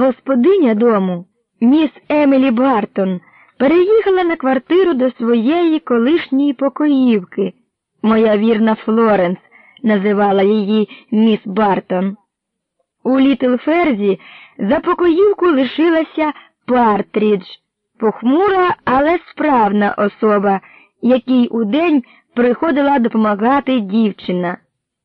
Господиня дому, міс Емілі Бартон, переїхала на квартиру до своєї колишньої покоївки. Моя вірна Флоренс називала її міс Бартон. У Літлферзі за покоївку лишилася Партрідж, похмура, але справна особа, якій удень приходила допомагати дівчина.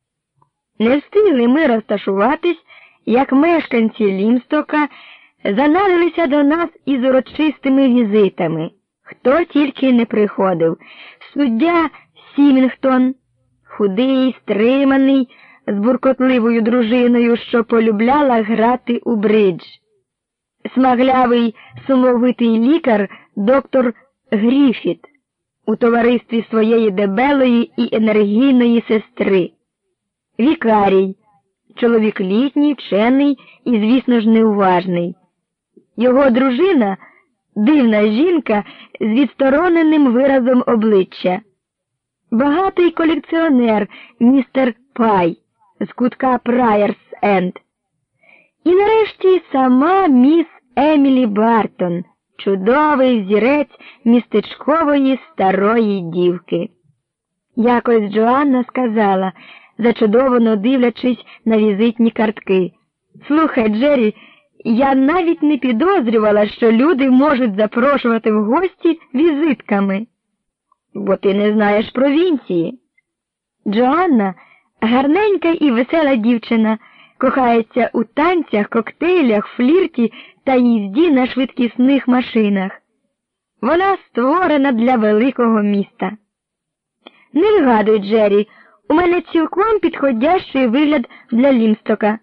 Не встигли ми розташуватись, як мешканці Лімстока занадилися до нас із урочистими візитами. Хто тільки не приходив. Суддя Сімінгтон, худий, стриманий, з буркотливою дружиною, що полюбляла грати у бридж. Смаглявий, сумовитий лікар доктор Гріфіт у товаристві своєї дебелої і енергійної сестри. Вікарій, чоловік літній, вчений і, звісно ж, неуважний. Його дружина – дивна жінка з відстороненим виразом обличчя. Багатий колекціонер містер Пай з кутка Прайерс-Енд. І нарешті сама міс Емілі Бартон, чудовий взірець містечкової старої дівки. Якось Джоанна сказала, зачудовано дивлячись на візитні картки: «Слухай, Джері, я навіть не підозрювала, що люди можуть запрошувати в гості візитками». «Бо ти не знаєш провінції». Джоанна – гарненька і весела дівчина, кохається у танцях, коктейлях, флірті та їзді на швидкісних машинах. Вона створена для великого міста. Не вигадуй, Джері, у мене цілком підходящий вигляд для Лімстока.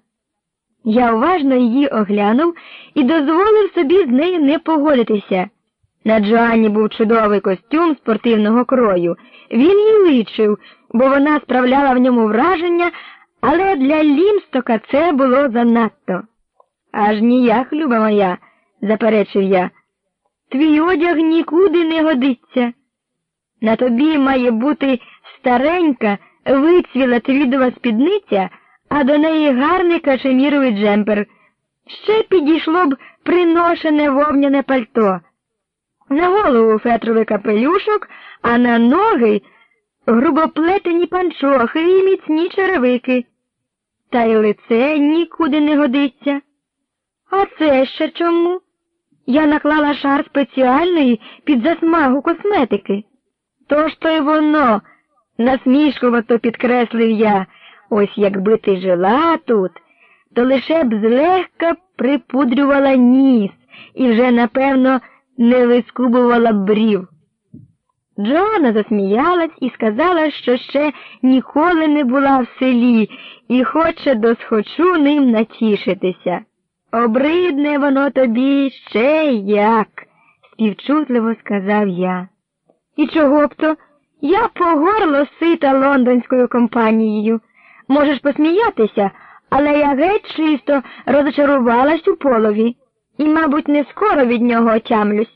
Я уважно її оглянув і дозволив собі з нею не погодитися. На Джоанні був чудовий костюм спортивного крою. Він їй личив, бо вона справляла в ньому враження, але для Лімстока це було занадто. «Аж ніяк, люба моя», – заперечив я. «Твій одяг нікуди не годиться. На тобі має бути старенька, вицвіла твідова спідниця, а до неї гарний кашеміровий джемпер. Ще підійшло б приношене вовняне пальто. На голову фетровий капелюшок, а на ноги грубоплетені панчохи і міцні черевики. Та й лице нікуди не годиться». «А це ще чому?» Я наклала шар спеціальної під засмагу косметики. «То ж то й воно», – насмішкувато підкреслив я. «Ось якби ти жила тут, то лише б злегка припудрювала ніс і вже, напевно, не вискубувала б брів». Джоанна засміялась і сказала, що ще ніколи не була в селі і хоче досхочу ним натішитися. «Обридне воно тобі ще як», – співчутливо сказав я. «І чого б то? Я по горло сита лондонською компанією. Можеш посміятися, але я геть чисто розочарувалась у Полові і, мабуть, не скоро від нього отямлюсь».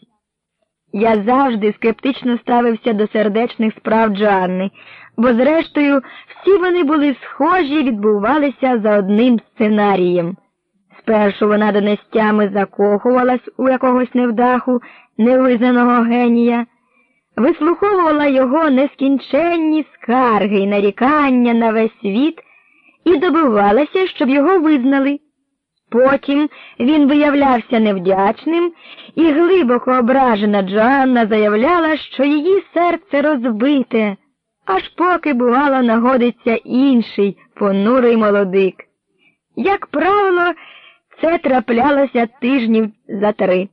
Я завжди скептично ставився до сердечних справ Джоанни, бо, зрештою, всі вони були схожі і відбувалися за одним сценарієм. Спершу вона донестями закохувалась у якогось невдаху, невизнаного генія, вислуховувала його нескінченні скарги й нарікання на весь світ і добивалася, щоб його визнали. Потім він виявлявся невдячним, і глибоко ображена Джоанна заявляла, що її серце розбите, аж поки, бувало, нагодиться інший понурий молодик. Як правило, це траплялося тижнів за 3.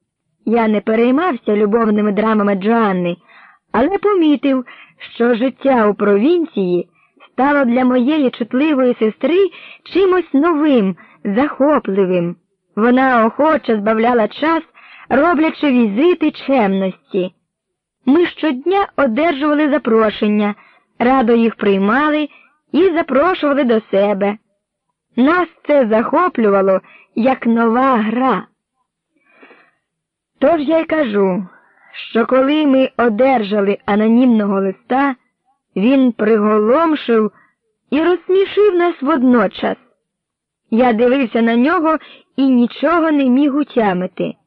Я не переймався любовними драмами Джоанни, але помітив, що життя у провінції стало для моєї чутливої сестри чимось новим, захопливим. Вона охоче збавляла час, роблячи візити чемності. Ми щодня одержували запрошення, радо їх приймали і запрошували до себе. Нас це захоплювало, як нова гра. Тож я й кажу, що коли ми одержали анонімного листа, він приголомшив і розсмішив нас водночас. Я дивився на нього і нічого не міг утямити.